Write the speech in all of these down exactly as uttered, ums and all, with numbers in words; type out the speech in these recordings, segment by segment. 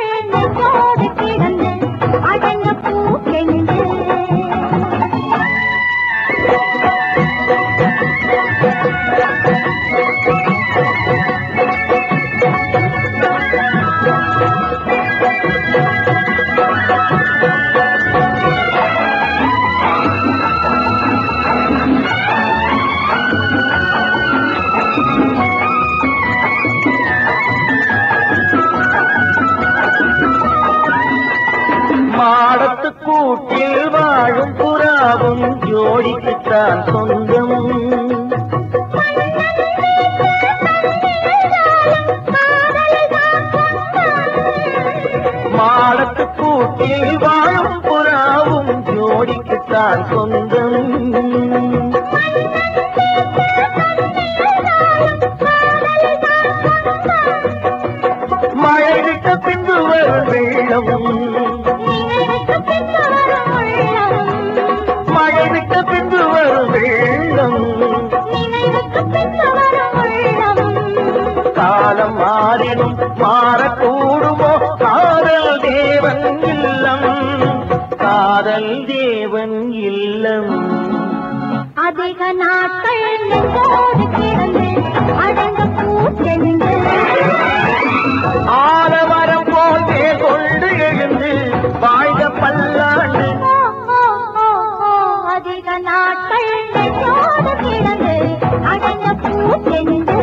நாட்கள் நெஞ்சோடு கிடந்து அடங்க பூக்கெண்டு மாடத்து கூட்டில் வாழும் புறாவும் ஜோடிக்குத்தான் சொந்தம். மாடத்து கூட்டில் வாழும் புறாவும் ஜோடிக்குத்தான் சொந்தம். மழை விட்ட பின்பு வரும் வெள்ளம், மழை விட்ட பின்பு வரும் வெள்ளம். காலம் மாறினும் மாறக்கூடுமோ காதல் தேவன் இல்லம், காதல் தேவன் இல்லம். அதிக நாட்கள் நெஞ்சோடு கிடந்து அடங்க பூச்செண்டு ஆலமரம் போன்றே கொண்டு எழுந்து வாழ்ந்த பல்லாண்டு. அதிக நாட்கள் நெஞ்சோடு கிடந்து அடங்க பூச்செண்டு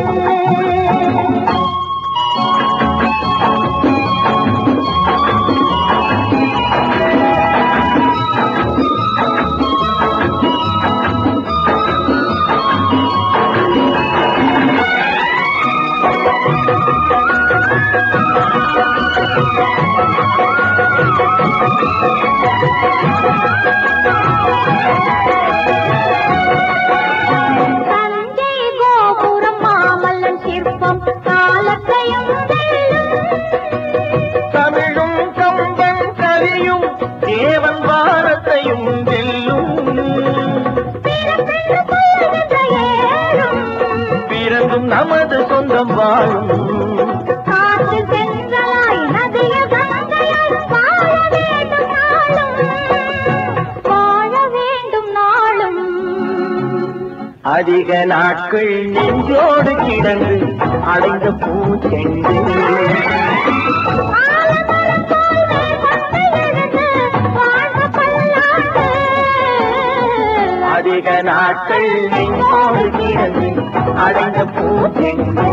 தஞ்சை கோபுரம் மாமல்லன் சிற்பம் காலத்தையும் தமிழும் கம்பன் கலியும் தேவன் வாரத்தையும் வெல்லும். பிறந்தும் நமது சொந்தம் வாழும். காற்று சென்றலாய் நதிய கங்கையாய் வாழ வேண்டும் நாளும், வாழ வேண்டும் நாளும். அதிக நாட்கள் நெஞ்சோடு கிடந்து அடைந்த பூச்செண்டு அதிக நாட்கள் நெஞ்சோடு கிடந்து அடைந்த பூச்செண்டு